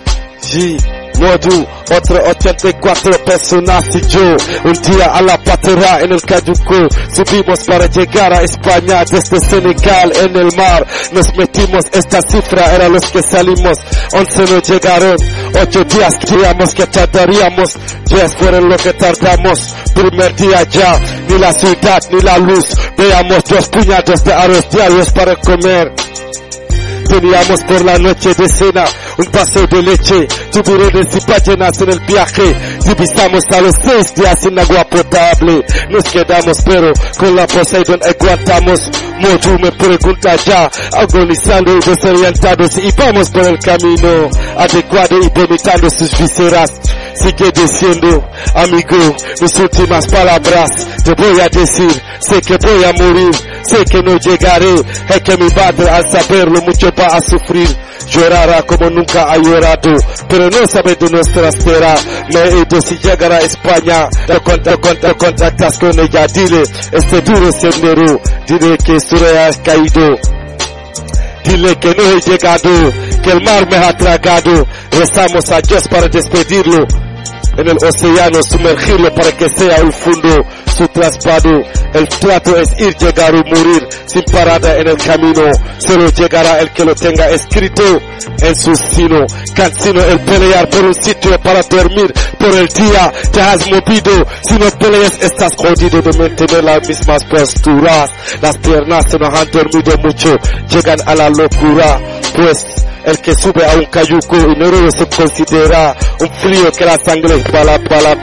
Modu, otra 84 personas y yo. Un día a la patera en el Cayuco. Subimos para llegar a España desde Senegal en el mar. Nos metimos, esta cifra era los que salimos. 11 no llegaron, 8 días creíamos que tardaríamos. 10 fueron lo que tardamos. Primer día ya, ni la ciudad ni la luz. Veamos 2 puñados de arroz diarios para comer. Teníamos por la noche de cena un vaso de leche, tiburones y ballenas en el viaje. Divisamos a los 6 días sin agua potable. Nos quedamos pero con la Poseidon aguantamos. Modu me pregunta ya, agonizando y desorientados, y vamos por el camino adecuado y vomitando sus vísceras. sigue diciendo, amigo, mis últimas palabras te voy a decir, sé que voy a morir, sé que no llegaré, es que mi padre al saberlo mucho va a sufrir, llorará como nunca ha llorado, pero no sabe de nuestra espera, me he ido si llegará a España, lo contactas con ella, dile, este duro sendero, dile que Surya has caído, dile que no he llegado, que el mar me ha tragado, rezamos a Dios para despedirlo, en el océano sumergirlo para que sea el fondo, su traspado, el trato es ir, llegar o morir, sin parada en el camino, solo llegará el que lo tenga escrito en su sino, cansino el pelear por un sitio para dormir, por el día te has movido, si no peleas estás jodido de mantener las mismas posturas, las piernas se nos han dormido mucho, llegan a la locura, pues el que sube a un cayuco y no se considera un frío que la sangre pala.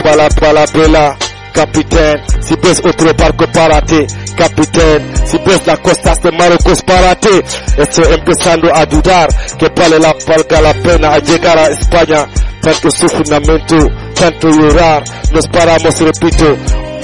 Capitán, si ves otro barco párate, capitán, si ves las costas de Marruecos párate, estoy empezando a dudar que valga la pena al llegar a España, tanto sufrimiento, tanto llorar, nos paramos, repito,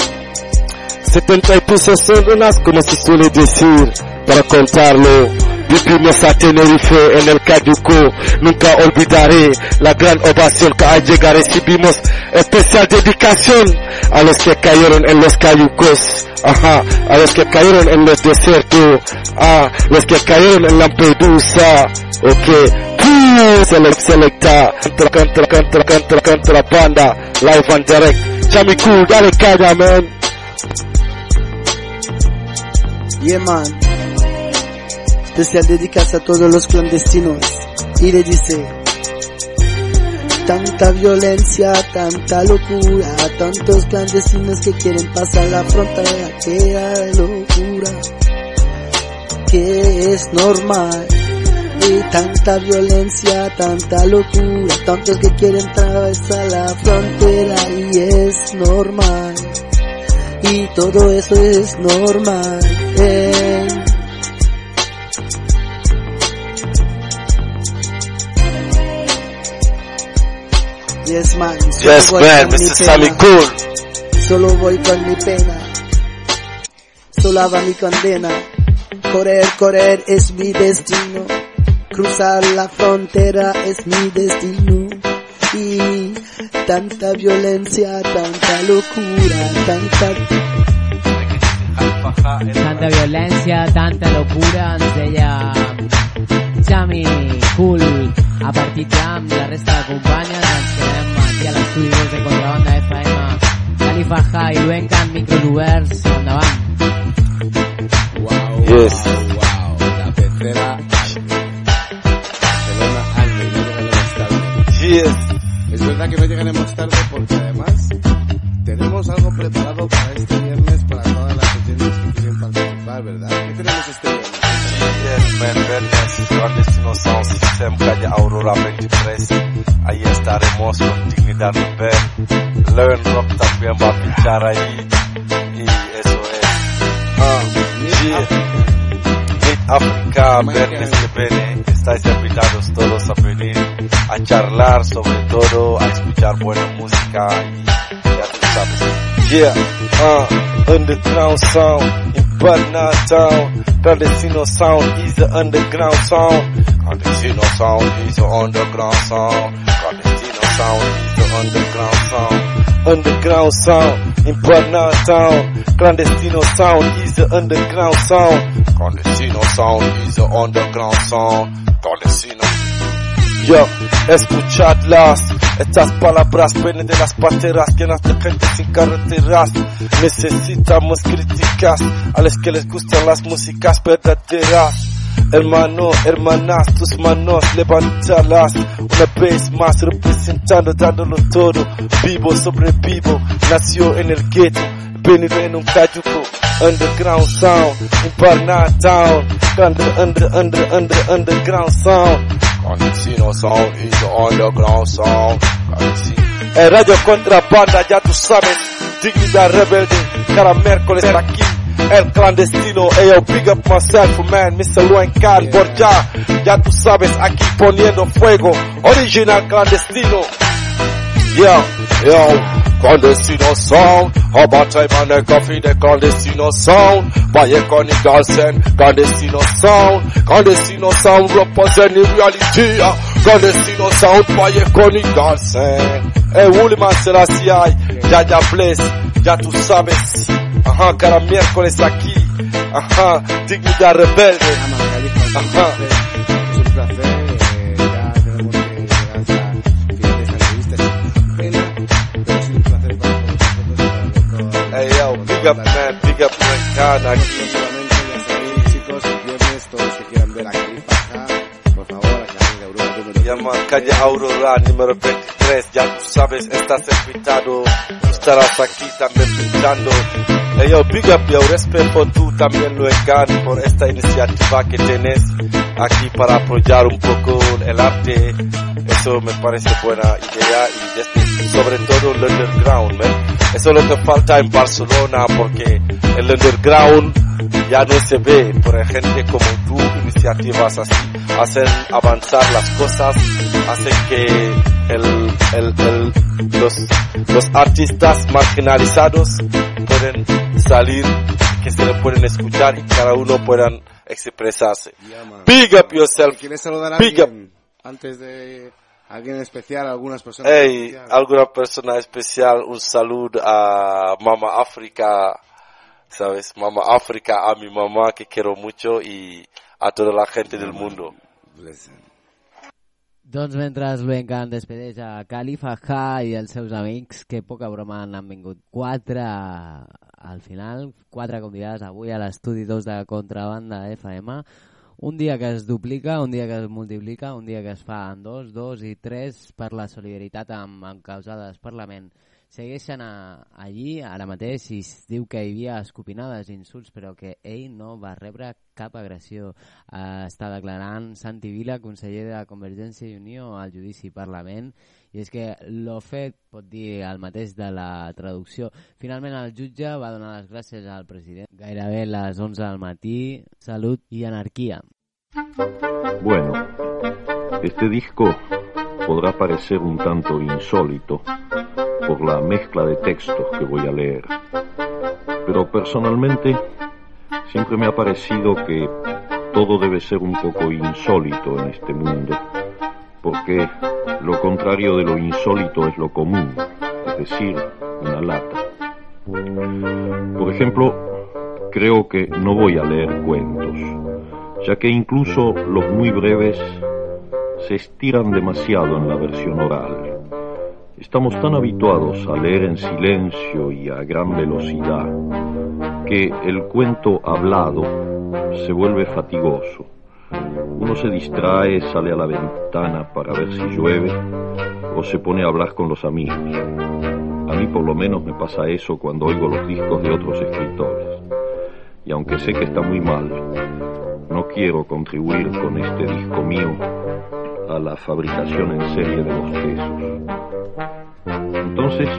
70 pisos son unas como se suele decir, para contarlo. Vivimos a Tenerife en el Cayuco, nunca olvidaré la gran ovación que al llegar recibimos, especial dedicación a los que cayeron en los cayucos, a los que cayeron en los desiertos, los que cayeron en Lampedusa, selecta, contra banda, live and direct, Chami Cool, dale calla, man. Yeah, man. Especial dedicas a todos los clandestinos y le dice: tanta violencia, tanta locura, tantos clandestinos que quieren pasar la frontera, que locura, que es normal. Y tanta violencia, tanta locura, tantos que quieren atravesar la frontera y es normal. Y todo eso es normal. Yes man, Mr. Sammy Cool. Solo voy con mi pena, solo va mi condena. Correr es mi destino, cruzar la frontera es mi destino. Y tanta violencia, tanta locura, tanta violencia, tanta locura, ens deia Chami Cool. A partir d'ara, la resta de companyes, ens quedem aquí a l'estudi 2 de Contrabanda FM. Khalifa High, Luencan, micros oberts, endavant. Wow, la pecera Barcelona Alme, no llegaremos tarde. Es verdad que no llegaremos tarde porque además tenemos algo preparado para este viernes para todas las oyentes que quieren participar, ¿verdad? ¿Qué tenemos este viernes? Viernes, Clandestino Sound System, calle Aurora 23. Ahí estaremos con Dignidad Rebel. Learn Rock también va a pinchar ahí. Y eso es. Meet Africa, viernes que viene. Estáis invitados todos a venir a charlar, sobre todo a escuchar buena música. Y ya tú sabes. Underground Sound in Patna Town. Clandestino Sound is the underground sound. Clandestino Sound is the underground sound. Clandestino Sound is the underground sound. Underground Sound in Patna Town. Clandestino Sound is the underground sound. Clandestino Sound is the underground sound. Clandestino. Yo, escuchadlas. Estas palabras vienen de las parteras llenas de gente sin carreteras. Necesitamos críticas a los que les gustan las músicas verdaderas. Hermano, hermanas, tus manos levántalas. Una vez más representando, dándolo todo. Vivo, sobrevivo, nació en el gueto, venido en un cayuco. Underground sound, in Patna Town. Underground sound. Clandestino Sound is the underground sound. El Radio Contrabanda, ya tú sabes. Dignidad Rebelde, cada miércoles aquí. El Clandestino, yo big up myself, man. Mr. Luencan, por ya tú sabes, aquí poniendo fuego. Original Clandestino. Yo. Yo, clandestino sound, about time and a coffee, the clandestino sound. Valle con Galsen, clandestino sound representing reality. Clandestino sound, Valle con Galsen. Woolman Selassie, ya bless, ya tú sabes. Ajá, cada miércoles aquí. Ajá, dignidad rebelde. Ajá. Es un placer. Ya tenemos que llegar hasta el final de esta entrevista. Es una pena, pero ha sido un placer para todos. Hey yo, big up man, big up Rencana aquí. Solamente ya sabéis, chicos, el viernes todos que quieran ver a Khalifa K, por favor, a calle Aurora número Llama calle Aurora número 23. Ya tú sabes, estás invitado. Tú estarás aquí también pinchando. Hey yo, big up yo, respeto tú también Luengan por esta iniciativa que tienes aquí para apoyar un poco el arte. Eso me parece buena idea y sobre todo el underground, ¿ven? Eso es lo que falta en Barcelona porque el underground ya no se ve, por gente como tú, iniciativas así hacen avanzar las cosas, hacen que los artistas marginalizados pueden salir, que se le pueden escuchar y cada uno puedan expresarse. Big up yourself. ¿Quieres saludar a Big alguien antes de alguien especial, algunas personas? Hey, alguna persona especial, un saludo a Mama África, ¿sabes? Mama África, a mi mamá que quiero mucho y a toda la gente del mundo. Doncs mentre l'Encan despedeix a Khalifa K i els seus amics, que poca broma n'han vingut 4 al final, 4 convidades avui a l'estudi 2 de Contrabanda FM. Un dia que es duplica, un dia que es multiplica, un dia que es fa en 2 i 3 per la solidaritat amb encausades Parlament. Segueixen allí, ara mateix, i es diu que hi havia escopinades i insults, però que ell no va rebre cap agressió. Està declarant Santi Vila, conseller de Convergència i Unió, al judici Parlament, i és que l'ho fet pot dir el mateix de la traducció. Finalment el jutge va donar les gràcies al president gairebé a les 11 del matí. Salut i anarquia. Bueno, este disco podrá parecer un tanto insólito por la mezcla de textos que voy a leer, pero personalmente siempre me ha parecido que todo debe ser un poco insólito en este mundo, porque lo contrario de lo insólito es lo común, es decir, una lata. Por ejemplo, creo que no voy a leer cuentos, ya que incluso los muy breves se estiran demasiado en la versión oral. Estamos tan habituados a leer en silencio y a gran velocidad que el cuento hablado se vuelve fatigoso. Uno se distrae, sale a la ventana para ver si llueve o se pone a hablar con los amigos. A mí por lo menos me pasa eso cuando oigo los discos de otros escritores. Y aunque sé que está muy mal, no quiero contribuir con este disco mío a la fabricación en serie de bostezos. Entonces,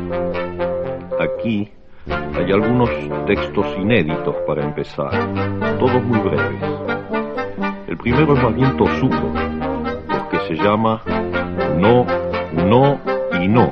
aquí hay algunos textos inéditos para empezar, todos muy breves. El primero es más bien tosudo, porque se llama No, No y No.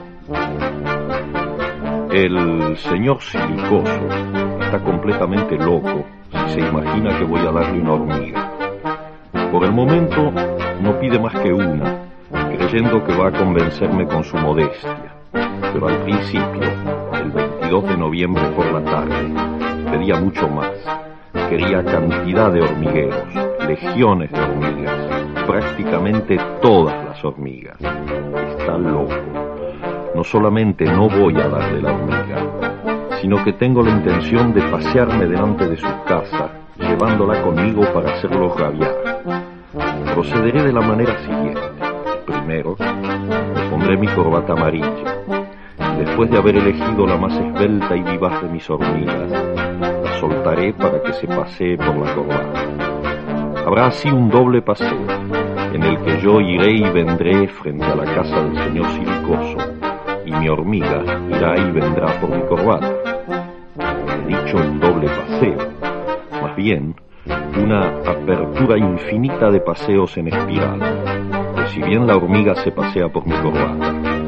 El señor Silicoso está completamente loco si se imagina que voy a darle una hormiga. Por el momento no pide más que una, creyendo que va a convencerme con su modestia. Pero al principio, el 22 de noviembre por la tarde, pedía mucho más. Quería cantidad de hormigueros, legiones de hormigas, prácticamente todas las hormigas. Está loco. No solamente no voy a darle la hormiga, sino que tengo la intención de pasearme delante de su casa, llevándola conmigo para hacerlo rabiar. Procederé de la manera siguiente. Primero, me pondré mi corbata amarilla. Después de haber elegido la más esbelta y vivaz de mis hormigas, la soltaré para que se pasee por la corbata. Habrá así un doble paseo, en el que yo iré y vendré frente a la casa del señor Silicoso, y mi hormiga irá y vendrá por mi corbata. He dicho un doble paseo, más bien una apertura infinita de paseos en espiral, pues si bien la hormiga se pasea por mi corbata, mi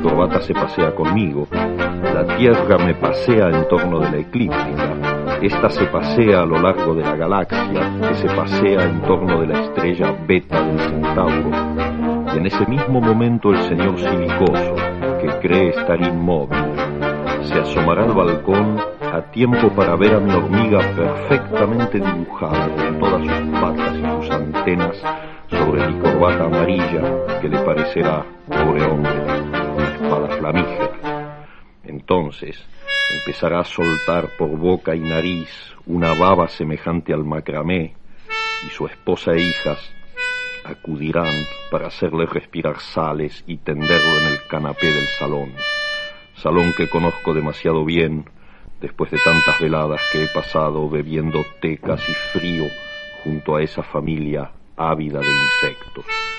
corbata se pasea conmigo. La Tierra me pasea en torno de la eclíptica. Esta se pasea a lo largo de la galaxia, que se pasea en torno de la estrella Beta del Centauro. Y en ese mismo momento el señor Silicoso, que cree estar inmóvil, se asomará al balcón a tiempo para ver a mi hormiga perfectamente dibujada con todas sus patas y sus antenas sobre mi corbata amarilla, que le parecerá, pobre hombre, una espada flamígera. Entonces empezará a soltar por boca y nariz una baba semejante al macramé, y su esposa e hijas acudirán para hacerle respirar sales y tenderlo en el canapé del salón que conozco demasiado bien después de tantas veladas que he pasado bebiendo té casi frío junto a esa familia ávida de insectos.